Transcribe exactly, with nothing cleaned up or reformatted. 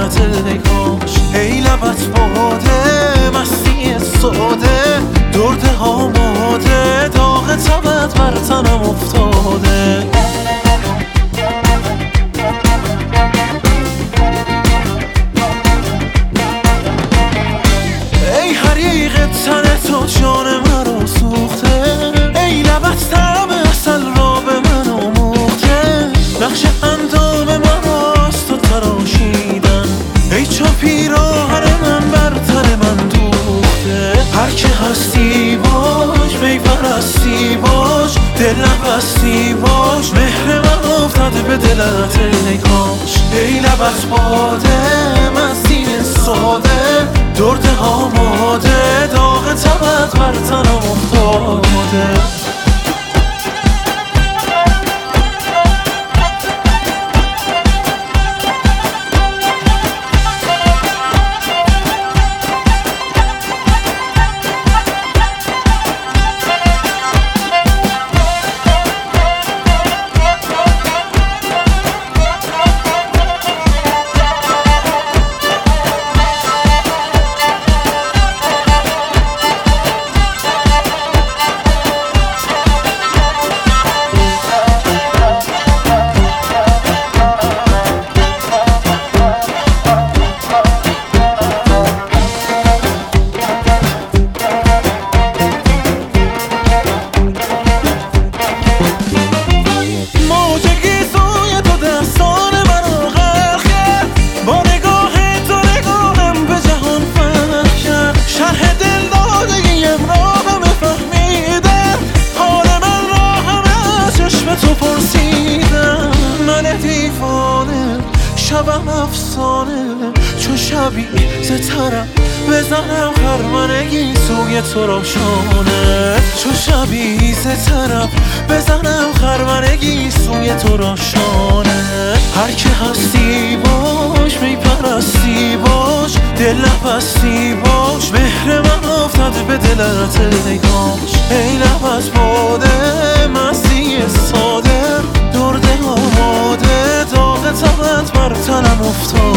دلت ای کاش. ای لبت باده مستی ساده، درد آماده، داغ تبت بر تنم افتاده. ای حریق تن تو جان مرا سوخته، ای لبت طعم عسل را به من آموخته. نقش اندام من راست و تراشیدن، ای چو پیراهن من بر تن من دوخته. هر که هستی باش، می پرستی باش، دل نبستی باش، مهر من افتاده به دلت ای کاش. ای لبت باده مستی ساده، درد آماده، داغ تبت بر تنم افتاده. شبم افسانه چو شبی سترم بزنم خرمنگی سوی تو راشانه. چو شبی سترم بزنم خرمنگی سوی تو راشانه. هر که هستی باش، می پرستی باش، دل نبستی باش، مهر من افتاده به دلت ای کاش. ای لبت باده مستی ساده، درد آماده، داغ تبت بر تنم افتاد.